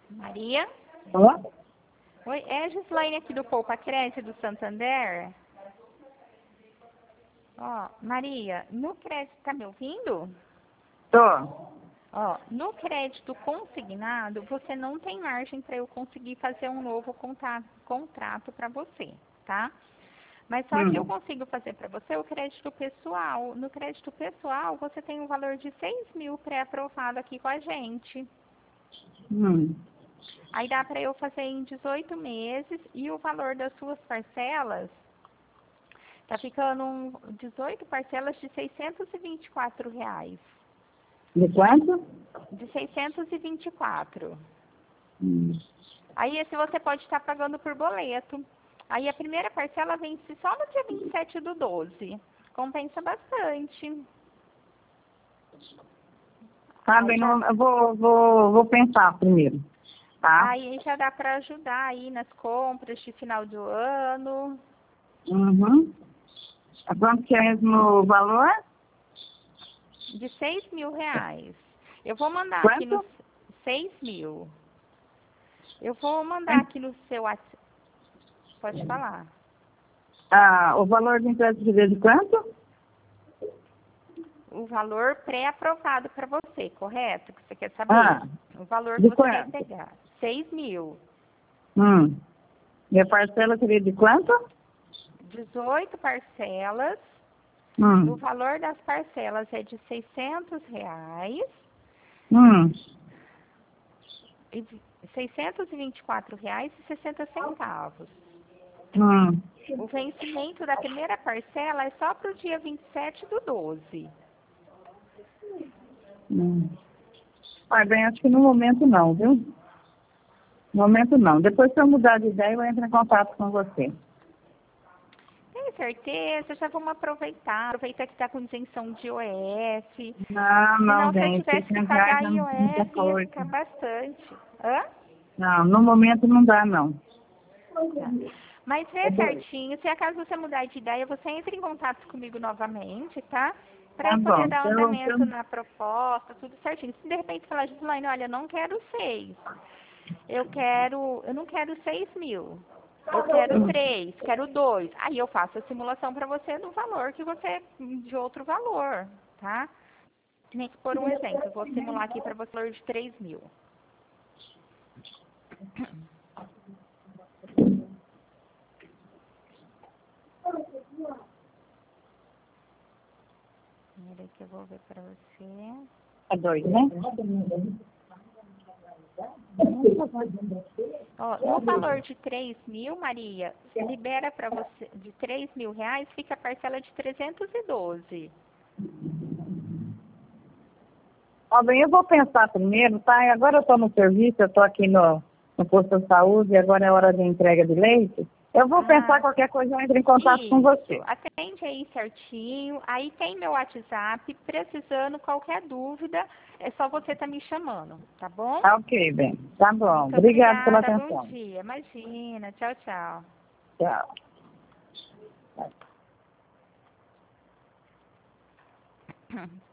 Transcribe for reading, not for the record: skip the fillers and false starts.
Maria? Ó, Oi, é a Gislaine aqui do Poupa Crédito do Santander. Ó, Maria, no crédito, tá me ouvindo? tô. Ó, no crédito consignado, você não tem margem para eu conseguir fazer um novo contrato para você, tá? Mas só que eu consigo fazer para você o crédito pessoal. No crédito pessoal, você tem um valor de 6.000 pré-aprovado aqui com a gente. Aí dá para eu fazer em 18 meses e o valor das suas parcelas tá ficando 18 parcelas de R$ 624. De quanto? De 624. Aí esse você pode estar pagando por boleto. Aí a primeira parcela vence só no dia 27/12. Compensa bastante. Tá bem, eu vou pensar primeiro, tá? Aí já dá para ajudar aí nas compras de final do ano. A quanto que é mesmo o valor? De R$ 6.000. Eu vou mandar Quanto? aqui no 6.000. Eu vou mandar aqui no seu WhatsApp. Pode falar. O valor de empréstimo de quanto? O valor pré-aprovado para você, correto? Que você quer saber? O valor que de você quanto? vai pegar. 6.000. E a parcela seria de quanto? 18 parcelas. O valor das parcelas é de R$ 600. E R$ 624,60. O vencimento da primeira parcela é só para o dia 27/12. Bem, acho que no momento não, viu? No momento não. Depois, se eu mudar de ideia, eu entro em contato com você. Tem certeza? Já vamos aproveitar. Aproveita que está com isenção de IOF. Não, Senão, se eu gente. tivesse que R$ 600 pagar é muita IOF, ia coisa. ficar bastante. Hã? Não, no momento não dá, não. Tá. Mas vê certinho. Se acaso você mudar de ideia, você entra em contato comigo novamente, tá? Para Tá eu poder bom. dar andamento na proposta, tudo certinho. Se de repente falar, Gislaine, olha, eu não quero 6. Eu não quero 6.000. Eu quero 3, quero 2. Aí eu faço a simulação para você do valor que você, de outro valor, tá? Nem que por um exemplo, eu vou simular aqui para você o valor de 3.000. Primeiro que eu vou ver para você. É 2, né? Ó, no valor de 3.000, Maria, libera para você de R$ 3.000, fica a parcela de 312. Bem, eu vou pensar primeiro, tá? E agora eu estou no serviço, eu estou aqui no posto de saúde e agora é hora de entrega de leite. Eu vou pensar qualquer coisa, eu entro em contato com você. Atende aí certinho. Aí tem meu WhatsApp. Precisando, qualquer dúvida, é só você estar me chamando, tá bom? Tá ok, bem. Tá bom. Muito Obrigada pela obrigada. atenção. Bom dia. Imagina. Tchau, tchau. Tchau.